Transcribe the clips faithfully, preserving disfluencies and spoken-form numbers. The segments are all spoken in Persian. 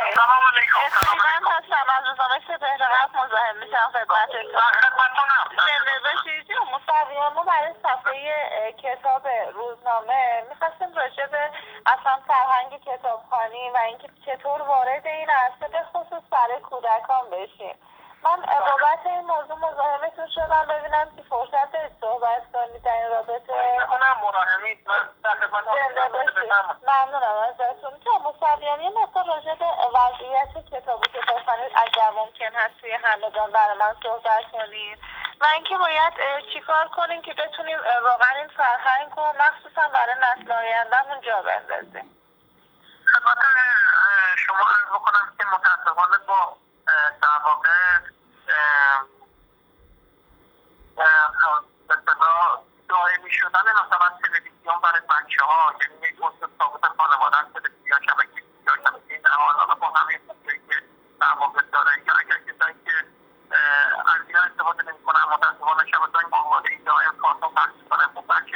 بفرمایید. سلام علیکم. من هستم از روزنامه سپهر مزاحم میشم خدمتتون. در خدمتتونم. زنده باشید. مصویان ما برای صفحه کتاب روزنامه میخواستیم راجع به اصلا فرهنگ کتابخوانی و اینکه چطور وارد این عرصه به خصوص برای کودکان بشیم. من بابت این موضوع مزاحمتون شدم ببینم که فرصت دارید صحبت کنید در این رابطه. کنم مراهمید. من در خدمتتونم. ممنونم ازتون. که مصویان یه مقدار راجع به وضعیت کتاب و کتابخوانی اگر ممکن هست توی همدان برای من صحبت کنید و اینکه باید چیکار کنیم که بتونیم واقعا این فرهنگ رو مخصوصا برای نسل آینده‌مون جا بندازیم. خدمت شما عرض بکنم که متاسفانه با در واقع به اصطلاح دائمی شدن مثلا تلویزیون برای بچه ها، یعنی یک وسط ثابت خانواده از تلویزیون شبکه یا شبکه نهال، حالا با همه خوبیایی که در واقع داره، یا اگر کسایی که از اینا استفاده نمی کنن متاسفانه شبکه‌های ماهواره‌ای دائم کارتون پخش می‌کنن. خب بچه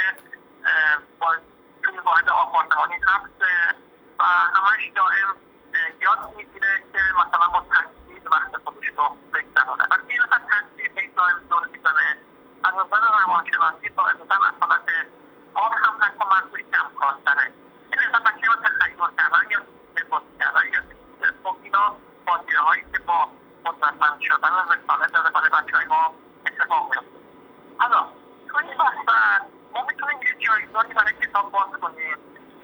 با توی واحد آپارتمانی حبسه و همش دائم یاد میگیره که مثلا با تصویر وقت خودش رو بگذرونه. وقتی این مثلا تصویر به دائم دور میزنه از نظر روانشناسی با اصلا از حالت آب هم حتی مرزوی کم کارتره. این اصلا بچه ها تخیل کردن یا تفاظ کردن یا خب اینا بازیه هایی که با قدرتمند شدن و رسانه داره برای بچه های ما اتفاق میفته. حالا تو این وقت ما میتونیم یه جایگاهی برای کتاب باز کنیم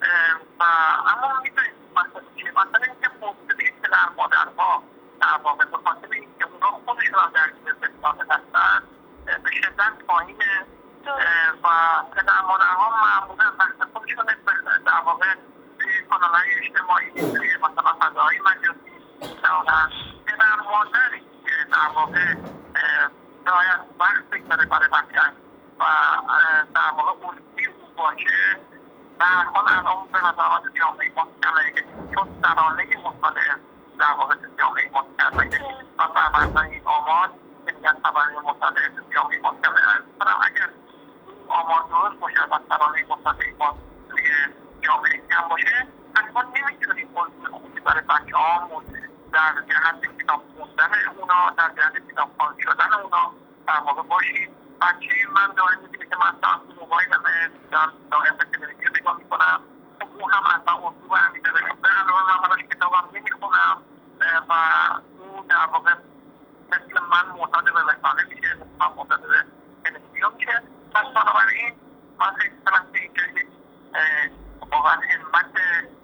و اما میتونیم مثلا چیه؟ مثلا اینکه موسیقی پدر مادرها در واقع به خاطر اینکه اونا خودشون هم درگیر رسانه هستن به شدت پایینه و پدر مادرها معمولا وقت خودشون در واقع توی کانال‌های اجتماعی توی مثلا فضاهای مجازی می‌تونن. پدر مادری که در واقع باید وقت بگذاره برای بچه‌اش و در واقع الگوی او باشه و حال الان به نظرات جامعه ما کمه چون سرانه مطالعه در واقع جامعه ما کمه و برمزن این آمار که میگن سرانه مطالعه جامعه ما کمه کنم اگر این آمار درست باشه و سرانه مطالعه ما توی جامعه کم باشه حتما نمیتونیم الگوی خوبی برای بچه هامون در جهت کتاب خوندن اونا در جهت کتاب خوان شدن اونا در واقع باشیم. بچه من دائم می‌بینه که من ساعت موبایلمه دائم به تلویزیون نگاه می‌کنم. خب اون هم از من اردو برمی‌داره. من الان من براش کتابم نمی‌خونم و اون در واقع مثل من معتاد به رسانه میشه، مثل من معتاد به تلویزیون میشه. پس بنابراین من خیلی کنم که اینجا واقعا همت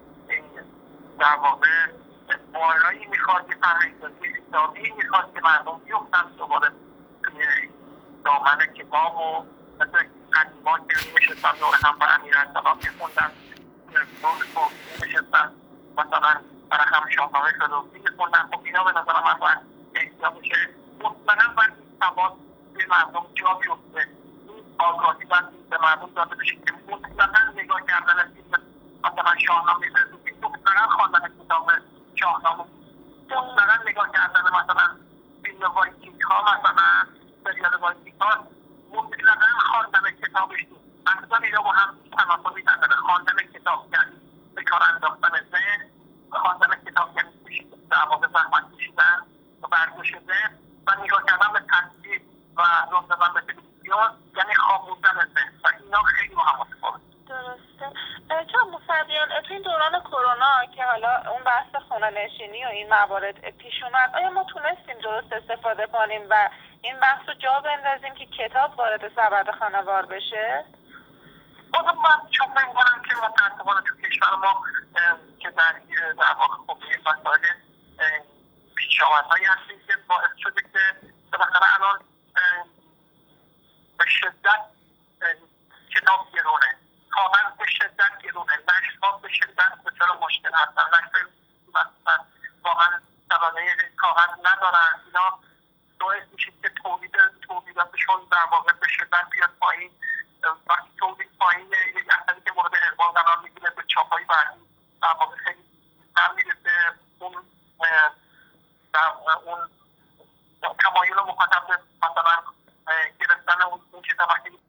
در واقع بالایی میخواد که فرهنگ‌سازی کتابی میخواد که مردم بیفتن دوباره توی دامن کتاب و مثل قدیما که میشستن دور هم و امیرالسلام میخوندن دور توفیق میشستن مثلا برای هم شاهنامه فردوسی میخوندن. خب اینا به نظر من باید احتیاط میشه مطمئنا باید این سواد توی مردم جا بیفته. این آگاهی باید به مردم داده بشه که مطمئنا نگاه کردن فیلم مثلا شاهنامه فردوسی مطمئنا خواندن کتاب شاهنامه مطمئنا نگاه کردن مثلا فیلم وایکینگ ها مثلا سریال وایکینگ ها مطلقا خواندن کتابش نیست. اصلا اینا با هم تناسبی نداره. خواندن کتاب یعنی به کار انداختن ذهن، خواندن کتاب یعنی در واقع زحمت کشیدن و برداشت ذهن و نگاه کردن به تصویر و راه دادن به تلویزیون یعنی خوابوندن ذهن و اینا خیلی با هم متفاوته. درسته. چون مصویان تو این دوران کرونا که حالا اون بحث خونه نشینی و این موارد پیش اومد آیا ما تونستیم درست استفاده کنیم و این بحث رو جا بندازیم که کتاب وارد سبد خانوار بشه؟ بازم من چون من کنم که متاسفانه تو کشور ما که درگیر در واقع خب این مسائل پیشامدهایی هستیم که باعث شده که بالاخره الان به شدت کتاب گرونه، کامل به شدت گرونه، نشرها به شدت بسیار مشکل هستن، نشر مثلا واقعا سرانه کاغذ ندارن. اینا باعث میشه که تولید تولیداتشون در واقع به شدت بیاد پایین. وقتی تولید پایینه یک اثری که مورد اقبال قرار میگیره به چاپ‌های بعدی در واقع خیلی سر میرسه. اون در اون تمایل مخاطب مثلا گرفتن اون کتاب وقتی